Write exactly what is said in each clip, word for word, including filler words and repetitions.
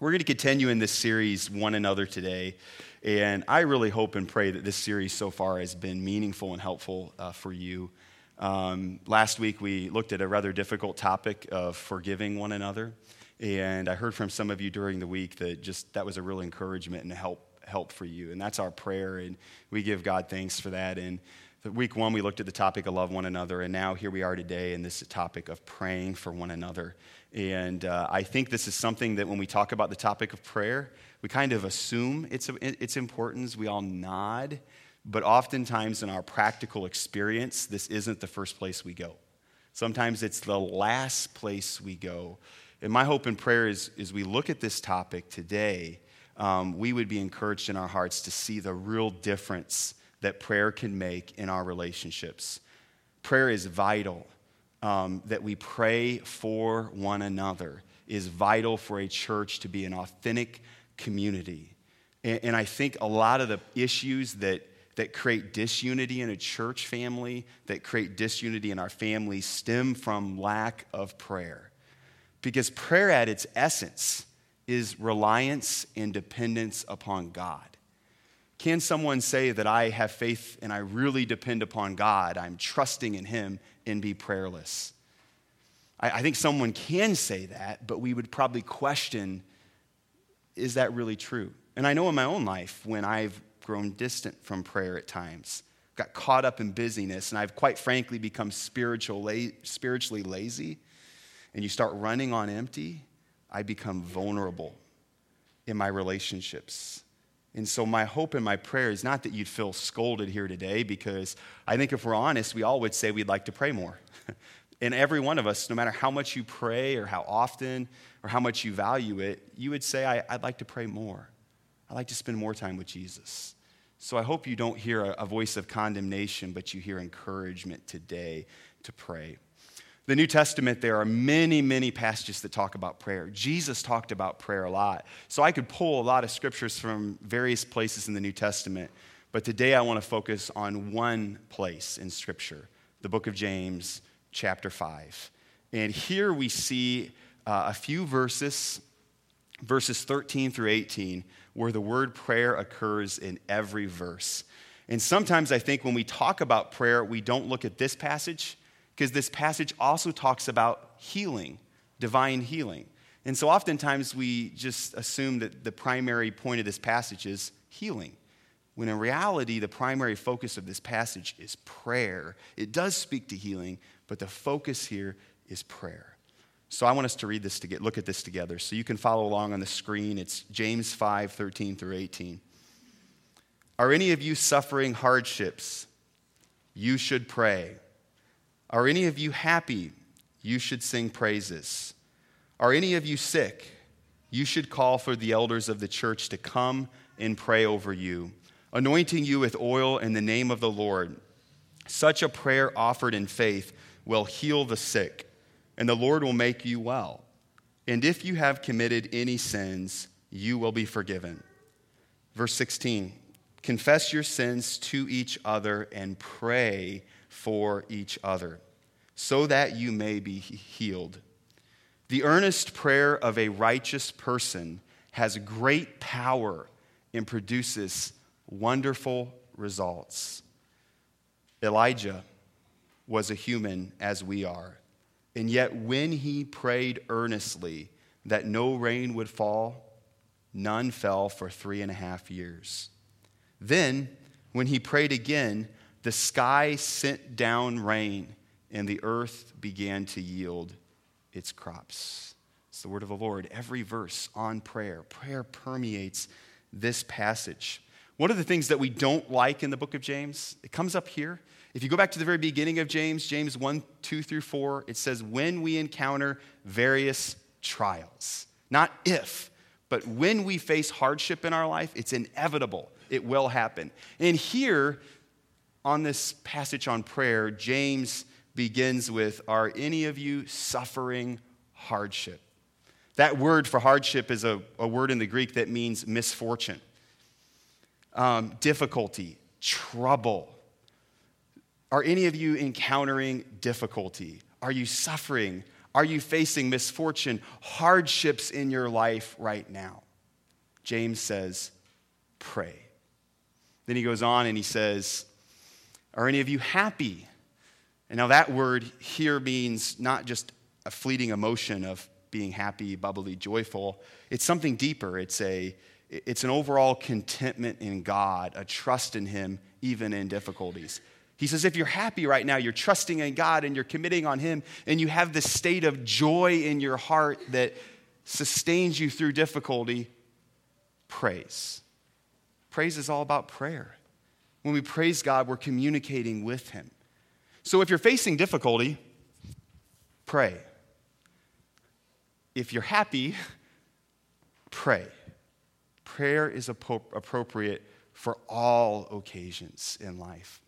We're going to continue in this series, One Another, today, and I really hope and pray that this series so far has been meaningful and helpful uh, for you. Um, last week, we looked at a rather difficult topic of forgiving one another, and I heard from some of you during the week that just that was a real encouragement and help help for you, and that's our prayer, and we give God thanks for that. And the week one, we looked at the topic of love one another, and now here we are today in this topic of praying for one another. And uh, I think this is something that when we talk about the topic of prayer, we kind of assume its, its importance. We all nod, but oftentimes in our practical experience, this isn't the first place we go. Sometimes it's the last place we go. And my hope and prayer is, as we look at this topic today, um, we would be encouraged in our hearts to see the real difference that prayer can make in our relationships. Prayer is vital. Um, that we pray for one another is vital for a church to be an authentic community. And, and I think a lot of the issues that, that create disunity in a church family, that create disunity in our families, stem from lack of prayer. Because prayer at its essence is reliance and dependence upon God. Can someone say that I have faith and I really depend upon God, I'm trusting in Him, and be prayerless? I, I think someone can say that, but we would probably question, is that really true? And I know in my own life, when I've grown distant from prayer at times, got caught up in busyness, and I've quite frankly become spiritual, la- spiritually lazy, and you start running on empty, I become vulnerable in my relationships. And so my hope and my prayer is not that you'd feel scolded here today, because I think if we're honest, we all would say we'd like to pray more. And every one of us, no matter how much you pray or how often or how much you value it, you would say, I, I'd like to pray more. I'd like to spend more time with Jesus. So I hope you don't hear a, a voice of condemnation, but you hear encouragement today to pray. The New Testament, there are many, many passages that talk about prayer. Jesus talked about prayer a lot. So I could pull a lot of scriptures from various places in the New Testament, but today I want to focus on one place in Scripture, the book of James, chapter five. And here we see uh, a few verses, verses thirteen through eighteen, where the word prayer occurs in every verse. And sometimes I think when we talk about prayer, we don't look at this passage, because this passage also talks about healing, divine healing. And so oftentimes we just assume that the primary point of this passage is healing, when in reality the primary focus of this passage is prayer. It does speak to healing, but the focus here is prayer. So I want us to read this, to get, look at this together. So you can follow along on the screen. It's James five, thirteen through eighteen. Are any of you suffering hardships? You should pray. Are any of you happy? You should sing praises. Are any of you sick? You should call for the elders of the church to come and pray over you, anointing you with oil in the name of the Lord. Such a prayer offered in faith will heal the sick, and the Lord will make you well. And if you have committed any sins, you will be forgiven. Verse sixteen, confess your sins to each other and pray for each other, so that you may be healed. The earnest prayer of a righteous person has great power and produces wonderful results. Elijah was a human as we are, and yet when he prayed earnestly that no rain would fall, none fell for three and a half years. Then, when he prayed again, the sky sent down rain, and the earth began to yield its crops. It's the word of the Lord. Every verse on prayer. Prayer permeates this passage. One of the things that we don't like in the book of James, it comes up here. If you go back to the very beginning of James, James one, two through four, it says, when we encounter various trials. Not if, but when we face hardship in our life, it's inevitable. It will happen. And here, on this passage on prayer, James begins with, are any of you suffering hardship? That word for hardship is a, a word in the Greek that means misfortune, um, difficulty, trouble. Are any of you encountering difficulty? Are you suffering? Are you facing misfortune, hardships in your life right now? James says, pray. Then he goes on and he says, are any of you happy? And now that word here means not just a fleeting emotion of being happy, bubbly, joyful. It's something deeper. It's a, it's an overall contentment in God, a trust in him, even in difficulties. He says, if you're happy right now, you're trusting in God and you're committing on him, and you have this state of joy in your heart that sustains you through difficulty, praise. Praise is all about prayer. When we praise God, we're communicating with him. So if you're facing difficulty, pray. If you're happy, pray. Prayer is appropriate for all occasions in life.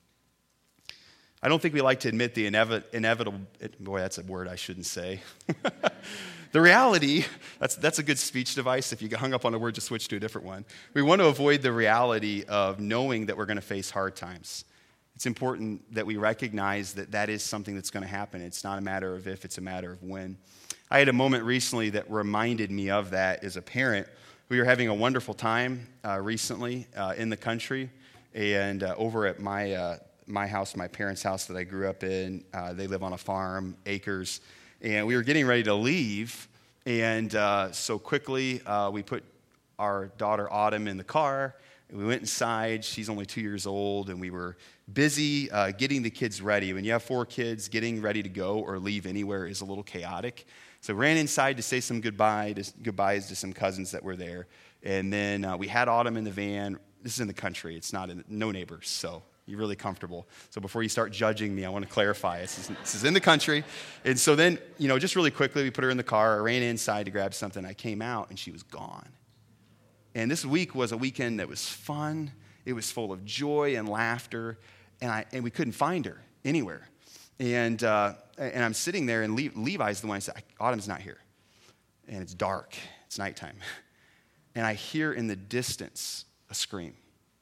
I don't think we like to admit the inevi- inevitable, boy, that's a word I shouldn't say. The reality, that's, that's a good speech device. If you get hung up on a word, just switch to a different one. We want to avoid the reality of knowing that we're going to face hard times. It's important that we recognize that that is something that's going to happen. It's not a matter of if, it's a matter of when. I had a moment recently that reminded me of that as a parent. We were having a wonderful time uh, recently uh, in the country, and uh, over at my uh, my house, my parents' house that I grew up in, uh, they live on a farm, acres, and we were getting ready to leave, and uh, so quickly uh, we put our daughter Autumn in the car, and we went inside. She's only two years old, and we were busy uh, getting the kids ready. When you have four kids, getting ready to go or leave anywhere is a little chaotic. So ran inside to say some goodbye to, goodbyes to some cousins that were there. And then uh, we had Autumn in the van. This is in the country. It's not in, no neighbors, so you're really comfortable. So before you start judging me, I want to clarify. This is, this is in the country. And so then, you know, just really quickly, we put her in the car. I ran inside to grab something. I came out, and she was gone. And this week was a weekend that was fun. It was full of joy and laughter, and I and we couldn't find her anywhere. And uh, and I'm sitting there, and Le- Levi's the one I said, Autumn's not here. And it's dark. It's nighttime. And I hear in the distance a scream.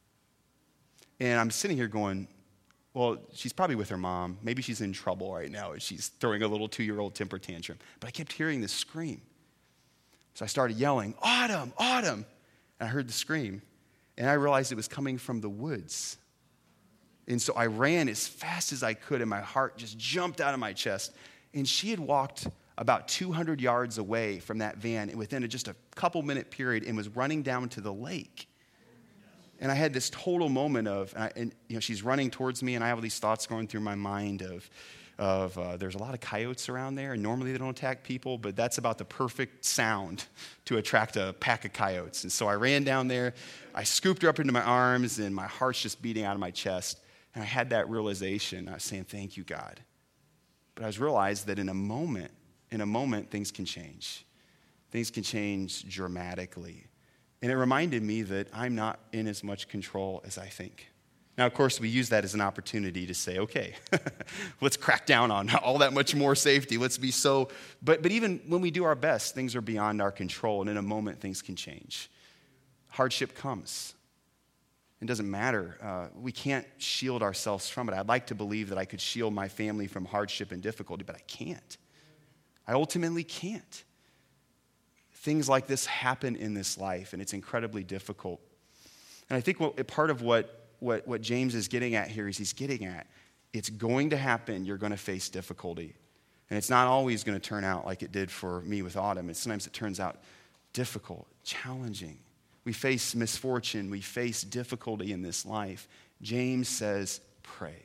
And I'm sitting here going, well, she's probably with her mom. Maybe she's in trouble right now, and she's throwing a little two-year-old temper tantrum. But I kept hearing this scream. So I started yelling, Autumn, Autumn. And I heard the scream, and I realized it was coming from the woods. And so I ran as fast as I could, and my heart just jumped out of my chest. And she had walked about two hundred yards away from that van and within a, just a couple minute period, and was running down to the lake. And I had this total moment of, and, I, and you know, she's running towards me, and I have these thoughts going through my mind of, of uh, there's a lot of coyotes around there, and normally they don't attack people, but that's about the perfect sound to attract a pack of coyotes. And so I ran down there, I scooped her up into my arms, and my heart's just beating out of my chest. And I had that realization. I was saying, thank you, God. But I was realized that in a moment, in a moment, things can change. Things can change dramatically. And it reminded me that I'm not in as much control as I think. Now, of course, we use that as an opportunity to say, okay, let's crack down on all that much more safety. Let's be so, but, but even when we do our best, things are beyond our control. And in a moment, things can change. Hardship comes. It doesn't matter. Uh, we can't shield ourselves from it. I'd like to believe that I could shield my family from hardship and difficulty, but I can't. I ultimately can't. Things like this happen in this life, and it's incredibly difficult. And I think what, part of what, what, what James is getting at here is he's getting at, it's going to happen. You're going to face difficulty. And it's not always going to turn out like it did for me with Autumn. And sometimes it turns out difficult, challenging. We face misfortune. We face difficulty in this life. James says, pray.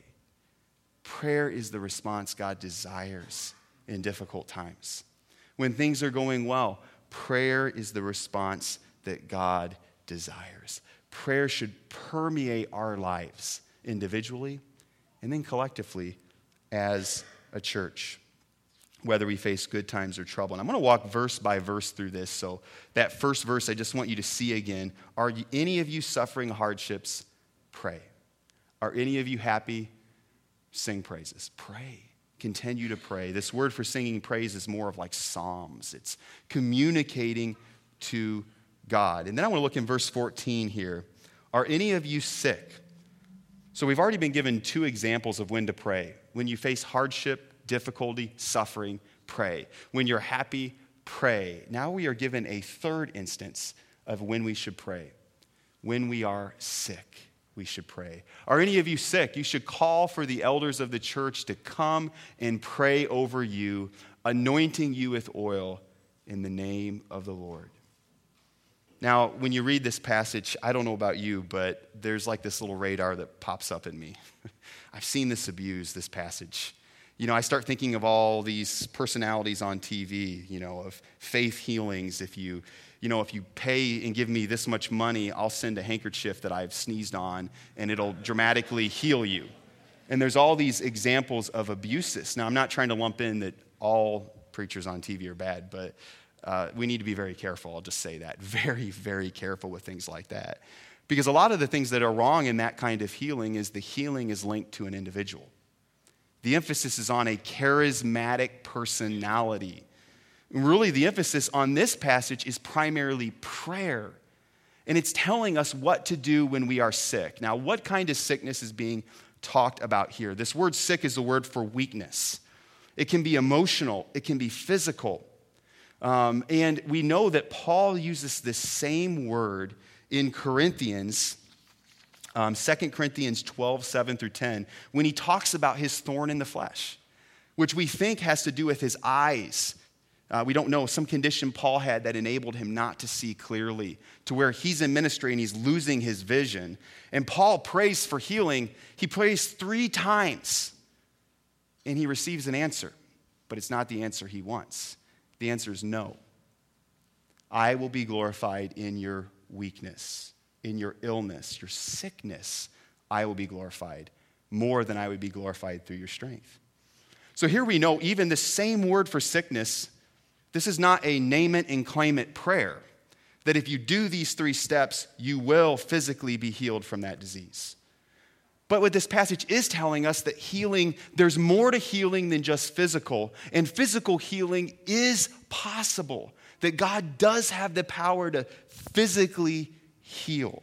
Prayer is the response God desires in difficult times. When things are going well, prayer is the response that God desires. Prayer should permeate our lives individually and then collectively as a church, whether we face good times or trouble. And I'm going to walk verse by verse through this. So that first verse, I just want you to see again. Are you, any of you suffering hardships? Pray. Are any of you happy? Sing praises. Pray. Continue to pray. This word for singing praise is more of like psalms. It's communicating to God. And then I want to look in verse fourteen here. Are any of you sick? So we've already been given two examples of when to pray. When you face hardship, difficulty, suffering, pray. When you're happy, pray. Now we are given a third instance of when we should pray. When we are sick, we should pray. Are any of you sick? You should call for the elders of the church to come and pray over you, anointing you with oil in the name of the Lord. Now, when you read this passage, I don't know about you, but there's like this little radar that pops up in me. I've seen this abused, this passage. You know, I start thinking of all these personalities on T V, you know, of faith healings. If you, you know, if you pay and give me this much money, I'll send a handkerchief that I've sneezed on, and it'll dramatically heal you. And there's all these examples of abuses. Now, I'm not trying to lump in that all preachers on T V are bad, but uh, we need to be very careful. I'll just say that. Very, very careful with things like that. Because a lot of the things that are wrong in that kind of healing is the healing is linked to an individual. The emphasis is on a charismatic personality. Really, the emphasis on this passage is primarily prayer. And it's telling us what to do when we are sick. Now, what kind of sickness is being talked about here? This word sick is the word for weakness. It can be emotional. It can be physical. Um, and we know that Paul uses this same word in Corinthians, um, Second Corinthians twelve, seven through ten, when he talks about his thorn in the flesh, which we think has to do with his eyes. Uh, we don't know, some condition Paul had that enabled him not to see clearly, to where he's in ministry and he's losing his vision. And Paul prays for healing. He prays three times, and he receives an answer, but it's not the answer he wants. The answer is no. I will be glorified in your weakness, in your illness, your sickness. I will be glorified more than I would be glorified through your strength. So here we know even the same word for sickness, this is not a name it and claim it prayer, that if you do these three steps, you will physically be healed from that disease. But what this passage is telling us that healing, there's more to healing than just physical, and physical healing is possible, that God does have the power to physically heal.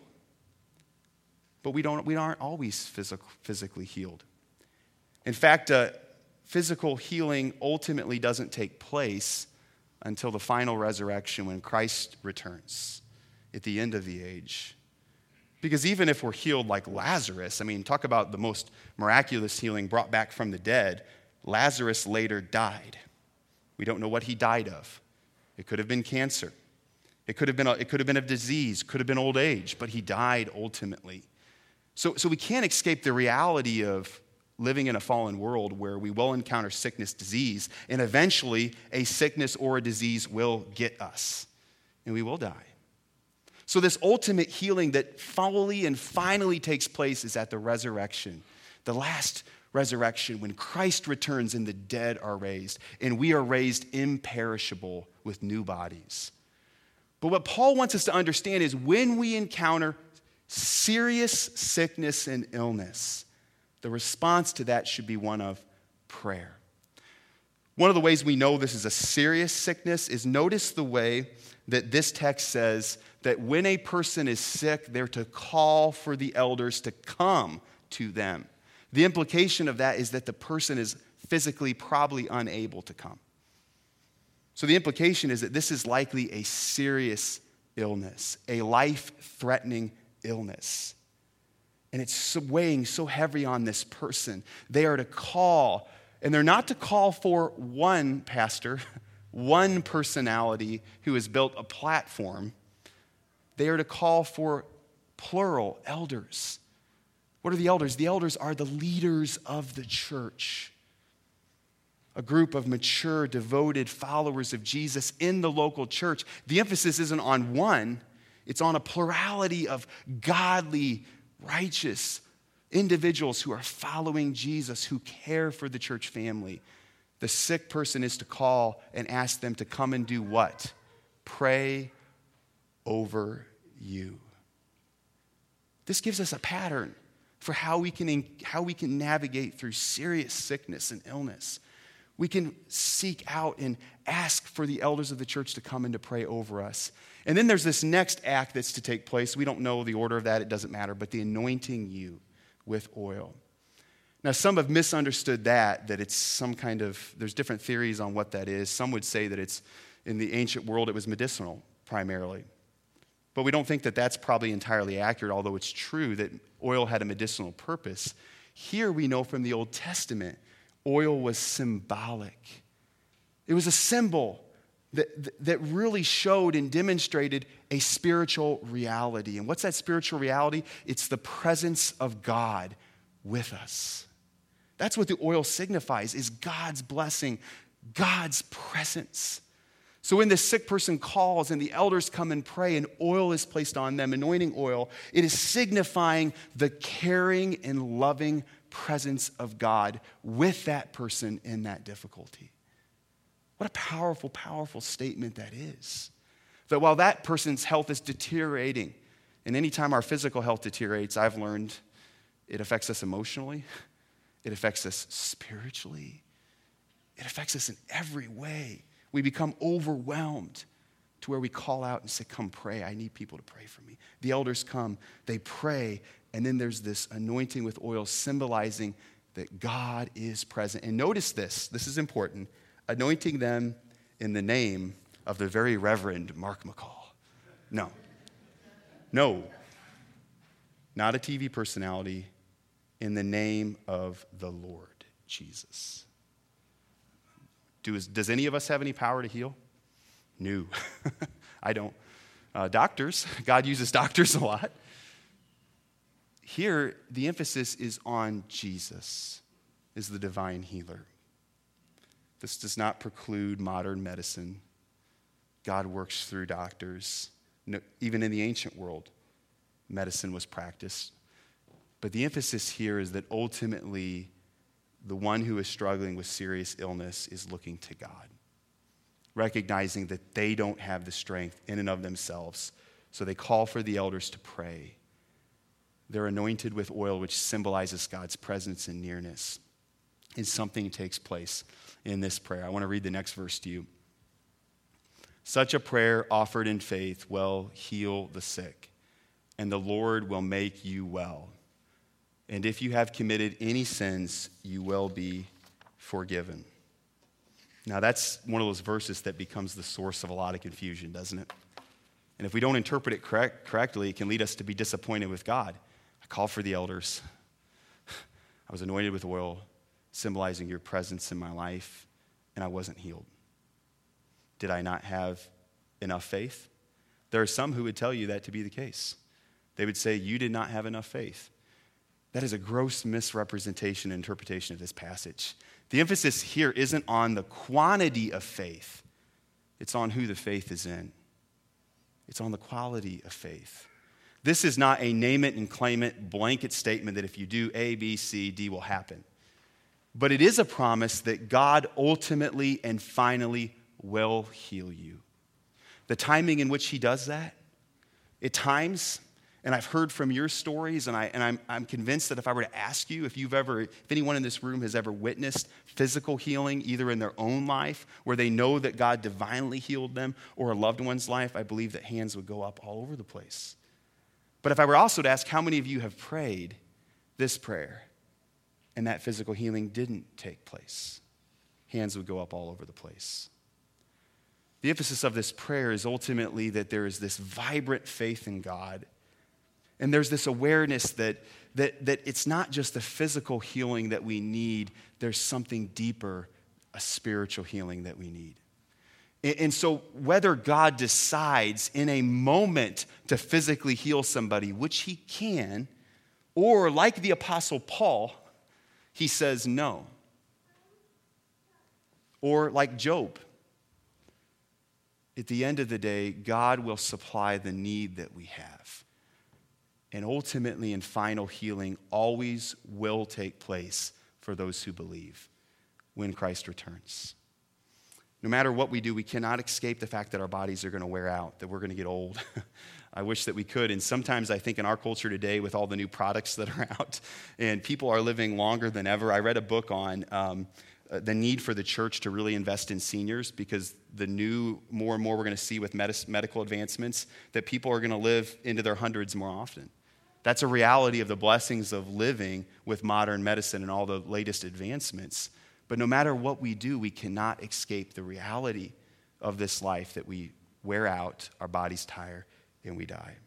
But we don't, we aren't always physical, physically healed. In fact, uh, physical healing ultimately doesn't take place until the final resurrection when Christ returns at the end of the age. Because even if we're healed like Lazarus, I mean, talk about the most miraculous healing brought back from the dead, Lazarus later died. We don't know what he died of. It could have been cancer. It could have been a, it could have been a disease, could have been old age, but he died ultimately. So, so we can't escape the reality of living in a fallen world where we will encounter sickness, disease, and eventually a sickness or a disease will get us, and we will die. So this ultimate healing that fully and finally takes place is at the resurrection, the last resurrection when Christ returns and the dead are raised, and we are raised imperishable with new bodies. But what Paul wants us to understand is when we encounter serious sickness and illness, the response to that should be one of prayer. One of the ways we know this is a serious sickness is notice the way that this text says that when a person is sick, they're to call for the elders to come to them. The implication of that is that the person is physically probably unable to come. So the implication is that this is likely a serious illness, a life-threatening illness. And it's weighing so heavy on this person. They are to call, and they're not to call for one pastor, one personality who has built a platform. They are to call for plural elders. What are the elders? The elders are the leaders of the church. A group of mature, devoted followers of Jesus in the local church. The emphasis isn't on one, it's on a plurality of godly, righteous individuals who are following Jesus, who care for the church family. The sick person is to call and ask them to come and do what? Pray over you. This gives us a pattern for how we can, how we can navigate through serious sickness and illness. We can seek out and ask for the elders of the church to come and to pray over us. And then there's this next act that's to take place. We don't know the order of that. It doesn't matter. But the anointing you with oil. Now, some have misunderstood that, that it's some kind of, there's different theories on what that is. Some would say that it's, in the ancient world, it was medicinal primarily. But we don't think that that's probably entirely accurate, although it's true that oil had a medicinal purpose. Here we know from the Old Testament, oil was symbolic. It was a symbol that, that really showed and demonstrated a spiritual reality. And what's that spiritual reality? It's the presence of God with us. That's what the oil signifies, is God's blessing, God's presence. So when the sick person calls and the elders come and pray and oil is placed on them, anointing oil, it is signifying the caring and loving presence of God with that person in that difficulty. What a powerful, powerful statement that is. That while that person's health is deteriorating, and anytime our physical health deteriorates, I've learned it affects us emotionally, it affects us spiritually, it affects us in every way. We become overwhelmed to where we call out and say, come pray. I need people to pray for me. The elders come, they pray, and then there's this anointing with oil symbolizing that God is present. And notice this, this is important, anointing them in the name of the very Reverend Mark McCall. No. No. Not a T V personality, in the name of the Lord Jesus. Do, does any of us have any power to heal? No, I don't. Uh, doctors, God uses doctors a lot. Here, the emphasis is on Jesus, is the divine healer. This does not preclude modern medicine. God works through doctors. No, even in the ancient world, medicine was practiced. But the emphasis here is that ultimately, the one who is struggling with serious illness is looking to God, recognizing that they don't have the strength in and of themselves. So they call for the elders to pray. They're anointed with oil, which symbolizes God's presence and nearness. And something takes place in this prayer. I want to read the next verse to you. Such a prayer offered in faith will heal the sick, and the Lord will make you well. And if you have committed any sins, you will be forgiven. Now, that's one of those verses that becomes the source of a lot of confusion, doesn't it? And if we don't interpret it correct, correctly, it can lead us to be disappointed with God. I called for the elders. I was anointed with oil, symbolizing your presence in my life, and I wasn't healed. Did I not have enough faith? There are some who would tell you that to be the case. They would say, you did not have enough faith. That is a gross misrepresentation and interpretation of this passage. The emphasis here isn't on the quantity of faith. It's on who the faith is in. It's on the quality of faith. This is not a name it and claim it blanket statement that if you do A, B, C, D will happen. But it is a promise that God ultimately and finally will heal you. The timing in which he does that, at times, and I've heard from your stories, and, I, and I'm, I'm convinced that if I were to ask you, if you've ever, if anyone in this room has ever witnessed physical healing, either in their own life, where they know that God divinely healed them, or a loved one's life, I believe that hands would go up all over the place. But if I were also to ask how many of you have prayed this prayer, and that physical healing didn't take place, hands would go up all over the place. The emphasis of this prayer is ultimately that there is this vibrant faith in God. And there's this awareness that, that, that it's not just the physical healing that we need, there's something deeper, a spiritual healing that we need. And, and so whether God decides in a moment to physically heal somebody, which he can, or like the Apostle Paul, he says no. Or like Job, at the end of the day, God will supply the need that we have. And ultimately, in final healing, always will take place for those who believe when Christ returns. No matter what we do, we cannot escape the fact that our bodies are going to wear out, that we're going to get old. I wish that we could. And sometimes I think in our culture today, with all the new products that are out, and people are living longer than ever. I read a book on um, the need for the church to really invest in seniors, because the new, more and more we're going to see with medis- medical advancements, that people are going to live into their hundreds more often. That's a reality of the blessings of living with modern medicine and all the latest advancements. But no matter what we do, we cannot escape the reality of this life that we wear out, our bodies tire, and we die.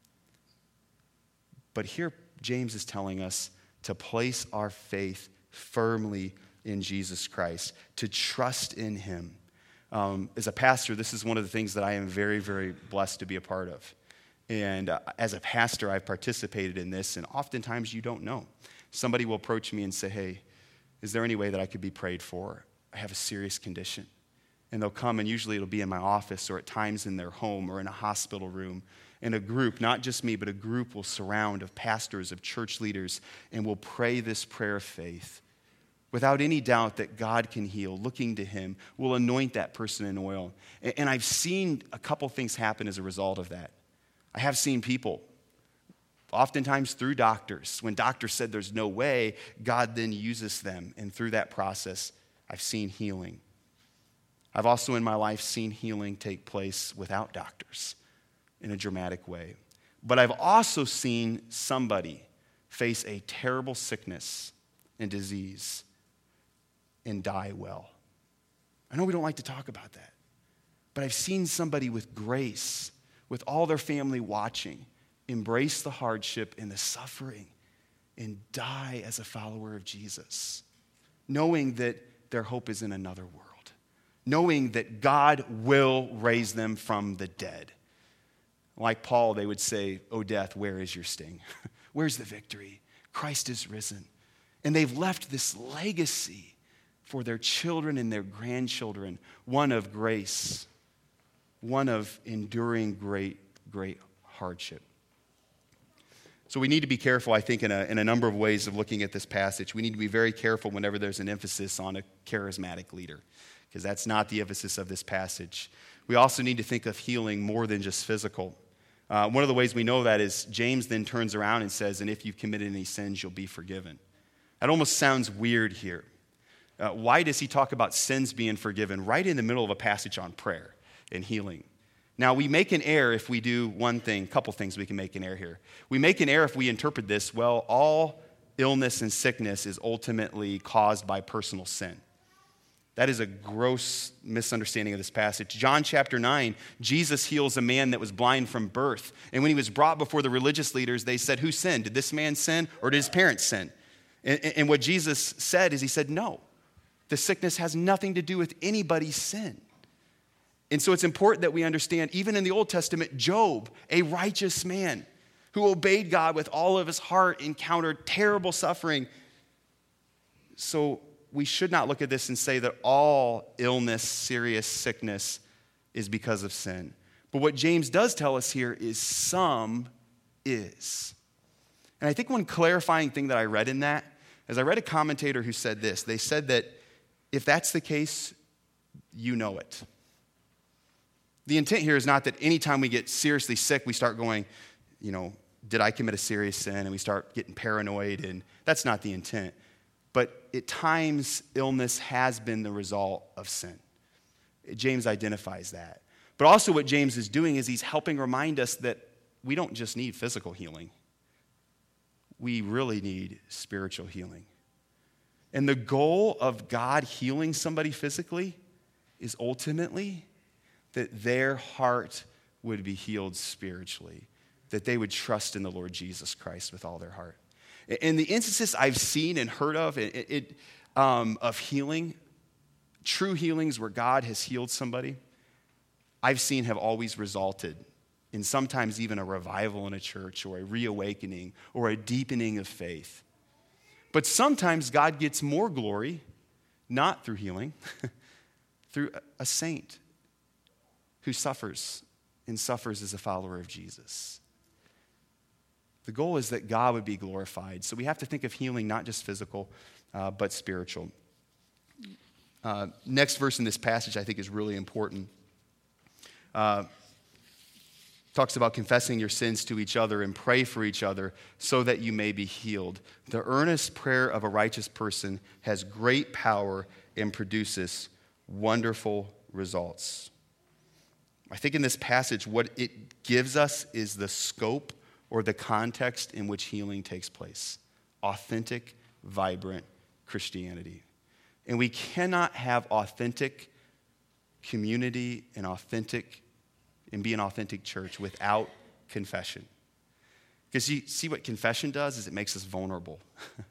But here, James is telling us to place our faith firmly in Jesus Christ, to trust in him. Um, as a pastor, this is one of the things that I am very, very blessed to be a part of. And uh, as a pastor, I've participated in this, and oftentimes you don't know. Somebody will approach me and say, hey, is there any way that I could be prayed for? I have a serious condition. And they'll come, and usually it'll be in my office or at times in their home or in a hospital room. And a group, not just me, but a group will surround of pastors, of church leaders, and will pray this prayer of faith without any doubt that God can heal, looking to him, will anoint that person in oil. And I've seen a couple things happen as a result of that. I have seen people, oftentimes through doctors, when doctors said there's no way, God then uses them. And through that process, I've seen healing. I've also in my life seen healing take place without doctors in a dramatic way. But I've also seen somebody face a terrible sickness and disease and die well. I know we don't like to talk about that, but I've seen somebody with grace, with all their family watching, embrace the hardship and the suffering and die as a follower of Jesus, knowing that their hope is in another world, knowing that God will raise them from the dead. Like Paul, they would say, "O death, where is your sting? Where's the victory? Christ is risen." And they've left this legacy for their children and their grandchildren, one of grace, one of enduring great, great hardship. So we need to be careful, I think, in a, in a number of ways of looking at this passage. We need to be very careful whenever there's an emphasis on a charismatic leader, because that's not the emphasis of this passage. We also need to think of healing more than just physical. Uh, one of the ways we know that is James then turns around and says, and if you've committed any sins, you'll be forgiven. That almost sounds weird here. Uh, why does he talk about sins being forgiven right in the middle of a passage on prayer and healing? Now, we make an error if we do one thing, a couple things we can make an error here. We make an error if we interpret this, well, all illness and sickness is ultimately caused by personal sin. That is a gross misunderstanding of this passage. John chapter nine, Jesus heals a man that was blind from birth. And when he was brought before the religious leaders, they said, who sinned? Did this man sin or did his parents sin? And, and what Jesus said is he said, no. The sickness has nothing to do with anybody's sin. And so it's important that we understand, even in the Old Testament, Job, a righteous man who obeyed God with all of his heart, encountered terrible suffering. So we should not look at this and say that all illness, serious sickness is because of sin. But what James does tell us here is some is. And I think one clarifying thing that I read in that is I read a commentator who said this. They said that if that's the case, you know it. The intent here is not that anytime we get seriously sick, we start going, you know, did I commit a serious sin? And we start getting paranoid, and that's not the intent. But at times, illness has been the result of sin. James identifies that. But also what James is doing is he's helping remind us that we don't just need physical healing. We really need spiritual healing. And the goal of God healing somebody physically is ultimately that their heart would be healed spiritually, that they would trust in the Lord Jesus Christ with all their heart. And the instances I've seen and heard of it, it, um, of healing, true healings where God has healed somebody, I've seen have always resulted in sometimes even a revival in a church or a reawakening or a deepening of faith. But sometimes God gets more glory, not through healing, through a saint who suffers and suffers as a follower of Jesus. The goal is that God would be glorified. So we have to think of healing not just physical, uh, but spiritual. Uh, next verse in this passage I think is really important. Uh, talks about confessing your sins to each other and pray for each other so that you may be healed. The earnest prayer of a righteous person has great power and produces wonderful results. I think in this passage, what it gives us is the scope or the context in which healing takes place. Authentic, vibrant Christianity. And we cannot have authentic community and authentic and be an authentic church without confession. Because you see what confession does is it makes us vulnerable.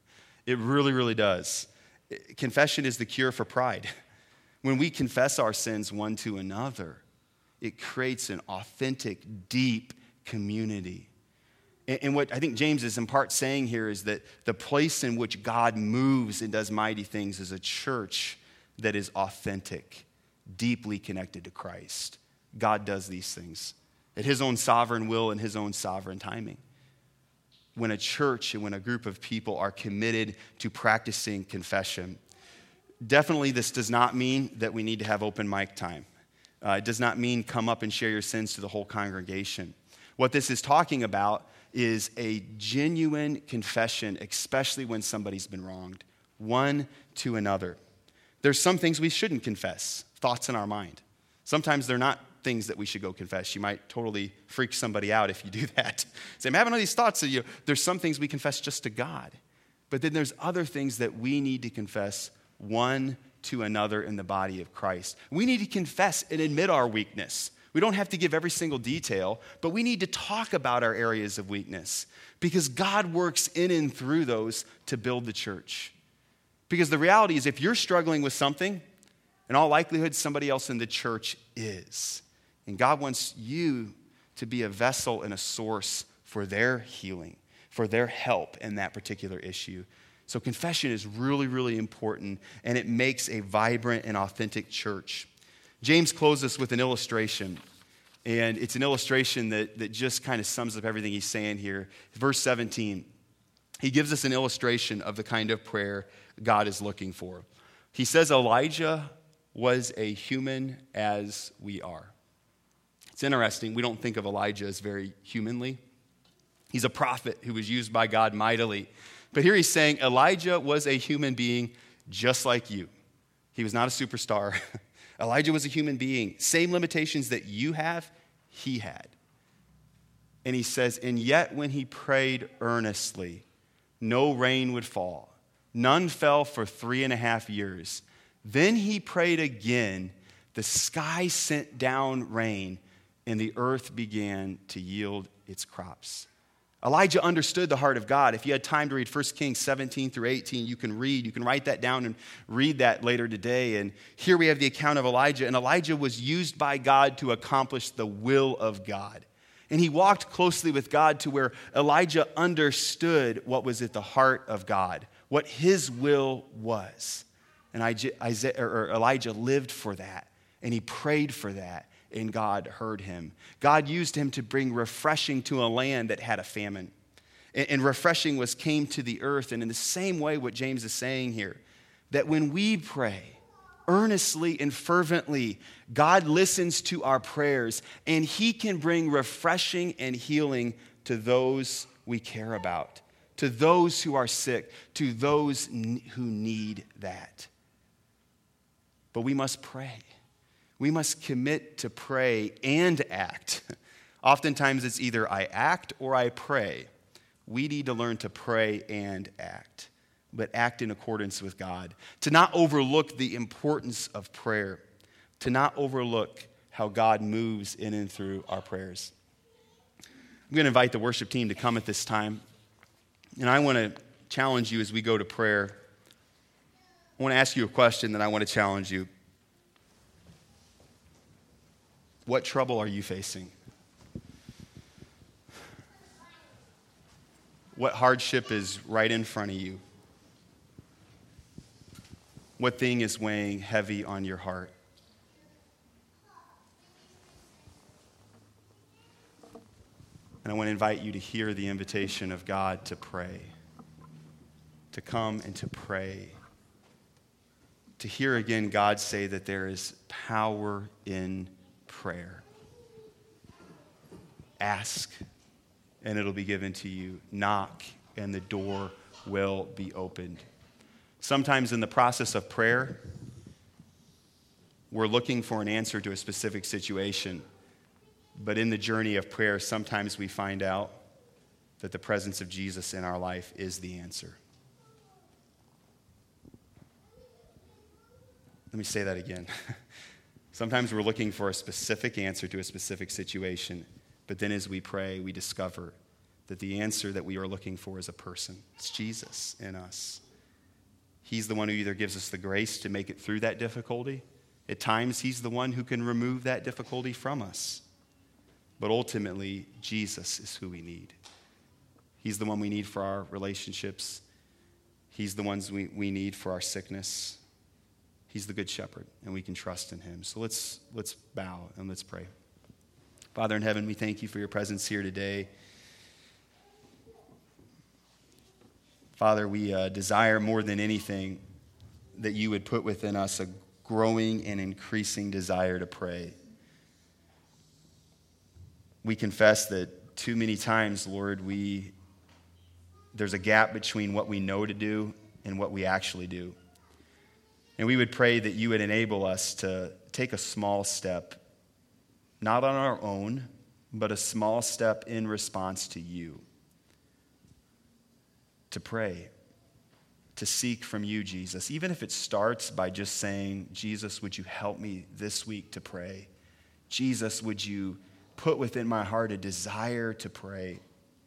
It really, really does. Confession is the cure for pride. When we confess our sins one to another, it creates an authentic, deep community. And what I think James is in part saying here is that the place in which God moves and does mighty things is a church that is authentic, deeply connected to Christ. God does these things at his own sovereign will and his own sovereign timing. When a church and when a group of people are committed to practicing confession, definitely this does not mean that we need to have open mic time. Uh, it does not mean come up and share your sins to the whole congregation. What this is talking about is a genuine confession, especially when somebody's been wronged, one to another. There's some things we shouldn't confess, thoughts in our mind. Sometimes they're not things that we should go confess. You might totally freak somebody out if you do that. Say, I'm having all these thoughts. That, you know, there's some things we confess just to God. But then there's other things that we need to confess one to another in the body of Christ. We need to confess and admit our weakness. We don't have to give every single detail, but we need to talk about our areas of weakness because God works in and through those to build the church. Because the reality is if you're struggling with something, in all likelihood, somebody else in the church is. And God wants you to be a vessel and a source for their healing, for their help in that particular issue. So confession is really, really important, and it makes a vibrant and authentic church. James closes with an illustration, and it's an illustration that, that just kind of sums up everything he's saying here. Verse seventeen, he gives us an illustration of the kind of prayer God is looking for. He says Elijah was a human as we are. It's interesting. We don't think of Elijah as very humanly. He's a prophet who was used by God mightily. But here he's saying Elijah was a human being just like you. He was not a superstar. Elijah was a human being. Same limitations that you have, he had. And he says, and yet when he prayed earnestly, no rain would fall. None fell for three and a half years. Then he prayed again. The sky sent down rain, and the earth began to yield its crops. Elijah understood the heart of God. If you had time to read First Kings seventeen through eighteen, you can read. You can write that down and read that later today. And here we have the account of Elijah. And Elijah was used by God to accomplish the will of God. And he walked closely with God to where Elijah understood what was at the heart of God, what his will was. And Elijah lived for that, and he prayed for that, and God heard him. God used him to bring refreshing to a land that had a famine. And refreshing was came to the earth. And in the same way, what James is saying here, that when we pray earnestly and fervently, God listens to our prayers, and he can bring refreshing and healing to those we care about, to those who are sick, to those who need that. But we must pray. We must commit to pray and act. Oftentimes it's either I act or I pray. We need to learn to pray and act, but act in accordance with God. To not overlook the importance of prayer. To not overlook how God moves in and through our prayers. I'm going to invite the worship team to come at this time. And I want to challenge you as we go to prayer. I want to ask you a question that I want to challenge you. What trouble are you facing? What hardship is right in front of you? What thing is weighing heavy on your heart? And I want to invite you to hear the invitation of God to pray, to come and to pray, to hear again God say that there is power in prayer. Ask, and it'll be given to you. Knock, and the door will be opened. Sometimes in the process of prayer, we're looking for an answer to a specific situation. But in the journey of prayer, sometimes we find out that the presence of Jesus in our life is the answer. Let me say that again. Sometimes we're looking for a specific answer to a specific situation, but then as we pray, we discover that the answer that we are looking for is a person. It's Jesus in us. He's the one who either gives us the grace to make it through that difficulty. At times, he's the one who can remove that difficulty from us. But ultimately, Jesus is who we need. He's the one we need for our relationships. He's the ones we, we need for our sickness. He's the good shepherd, and we can trust in him. So let's let's bow and let's pray. Father in heaven, we thank you for your presence here today. Father, we uh, desire more than anything that you would put within us a growing and increasing desire to pray. We confess that too many times, Lord, we there's a gap between what we know to do and what we actually do. And we would pray that you would enable us to take a small step, not on our own, but a small step in response to you. To pray, to seek from you, Jesus. Even if it starts by just saying, Jesus, would you help me this week to pray? Jesus, would you put within my heart a desire to pray?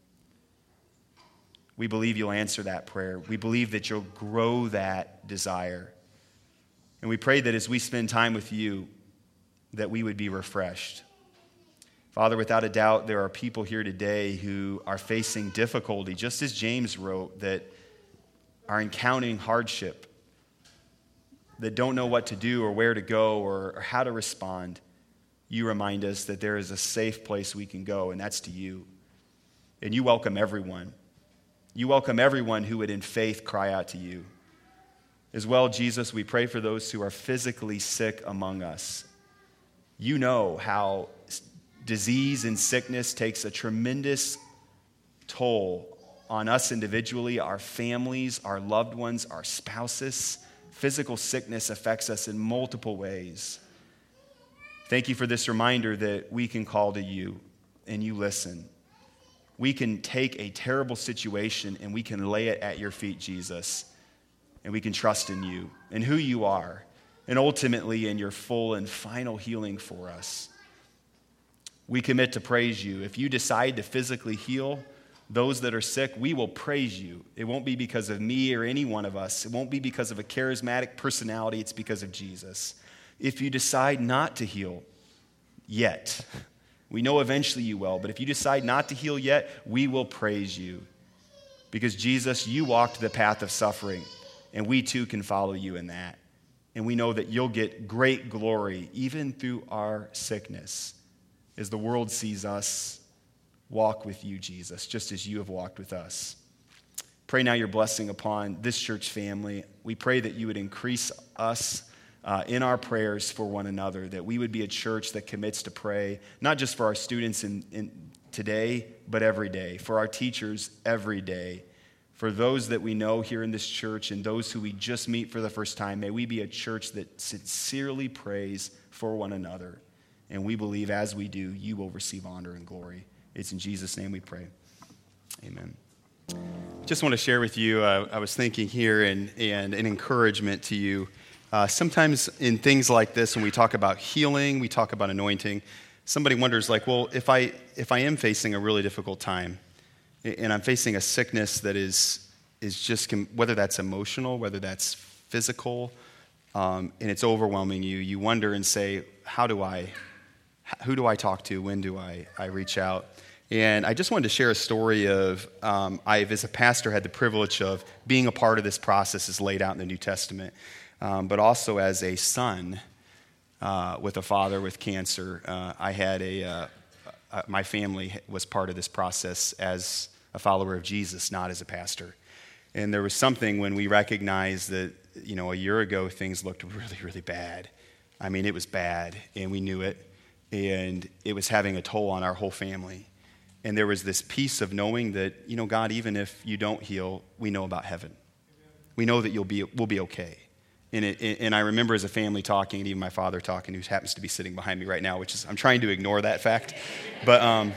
We believe you'll answer that prayer. We believe that you'll grow that desire. And we pray that as we spend time with you, that we would be refreshed. Father, without a doubt, there are people here today who are facing difficulty, just as James wrote, that are encountering hardship, that don't know what to do or where to go or, or how to respond. You remind us that there is a safe place we can go, and that's to you. And you welcome everyone. You welcome everyone who would in faith cry out to you. As well, Jesus, we pray for those who are physically sick among us. You know how disease and sickness takes a tremendous toll on us individually, our families, our loved ones, our spouses. Physical sickness affects us in multiple ways. Thank you for this reminder that we can call to you and you listen. We can take a terrible situation and we can lay it at your feet, Jesus, and we can trust in you and who you are, and ultimately in your full and final healing for us. We commit to praise you. If you decide to physically heal those that are sick, we will praise you. It won't be because of me or any one of us. It won't be because of a charismatic personality. It's because of Jesus. If you decide not to heal yet, we know eventually you will, but if you decide not to heal yet, we will praise you. Because Jesus, you walked the path of suffering, and we too can follow you in that. And we know that you'll get great glory even through our sickness as the world sees us walk with you, Jesus, just as you have walked with us. Pray now your blessing upon this church family. We pray that you would increase us uh, in our prayers for one another, that we would be a church that commits to pray, not just for our students in, in today, but every day, for our teachers every day, for those that we know here in this church and those who we just meet for the first time. May we be a church that sincerely prays for one another. And we believe as we do, you will receive honor and glory. It's in Jesus' name we pray. Amen. Just want to share with you, uh, I was thinking here, and, and an encouragement to you. Uh, sometimes in things like this, when we talk about healing, we talk about anointing, somebody wonders, like, well, if I if I am facing a really difficult time, and I'm facing a sickness that is is just, whether that's emotional, whether that's physical, um, and it's overwhelming you, you wonder and say, how do I, who do I talk to? When do I, I reach out? And I just wanted to share a story of, um, I've, as a pastor, had the privilege of being a part of this process as laid out in the New Testament, um, but also as a son uh, with a father with cancer. Uh, I had a, uh, uh, my family was part of this process as a follower of Jesus, not as a pastor. And there was something when we recognized that, you know, a year ago things looked really, really bad. I mean, it was bad, and we knew it, and it was having a toll on our whole family. And there was this peace of knowing that, you know, God, even if you don't heal, we know about heaven. We know that you'll be, we'll be okay. And, it, and I remember as a family talking, and even my father talking, who happens to be sitting behind me right now, which is, I'm trying to ignore that fact. But, um,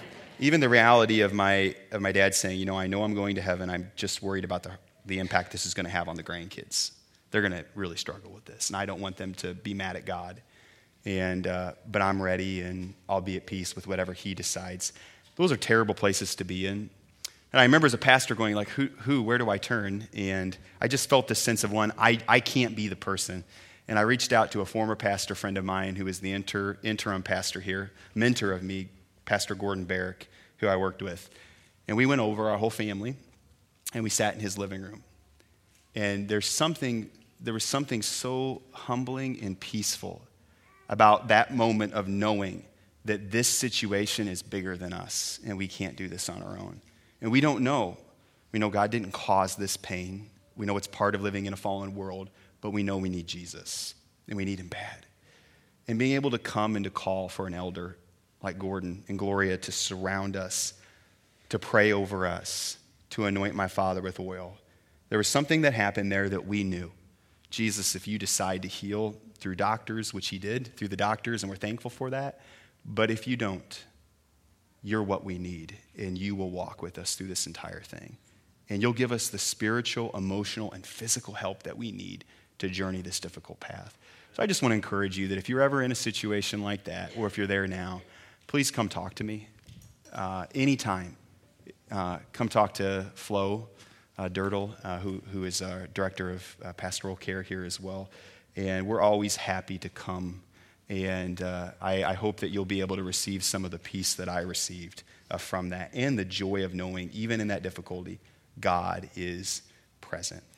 even the reality of my of my dad saying, you know, I know I'm going to heaven. I'm just worried about the, the impact this is going to have on the grandkids. They're going to really struggle with this, and I don't want them to be mad at God. And uh, but I'm ready, and I'll be at peace with whatever he decides. Those are terrible places to be in. And I remember as a pastor going like, who, who, where do I turn? And I just felt this sense of one, I, I can't be the person. And I reached out to a former pastor friend of mine who is the inter, interim pastor here, mentor of me, Pastor Gordon Barrick, who I worked with. And we went over, our whole family, and we sat in his living room. And there's something, there was something so humbling and peaceful about that moment of knowing that this situation is bigger than us, and we can't do this on our own. And we don't know. We know God didn't cause this pain. We know it's part of living in a fallen world, but we know we need Jesus, and we need him bad. And being able to come and to call for an elder like Gordon and Gloria to surround us, to pray over us, to anoint my father with oil. There was something that happened there that we knew. Jesus, if you decide to heal through doctors, which he did, through the doctors, and we're thankful for that, but if you don't, you're what we need, and you will walk with us through this entire thing. And you'll give us the spiritual, emotional, and physical help that we need to journey this difficult path. So I just want to encourage you that if you're ever in a situation like that, or if you're there now, please come talk to me. Uh, anytime. Uh, come talk to Flo uh, Dirtle, uh, who, who is our director of uh, pastoral care here as well. And we're always happy to come. And uh, I, I hope that you'll be able to receive some of the peace that I received uh, from that, and the joy of knowing, even in that difficulty, God is present.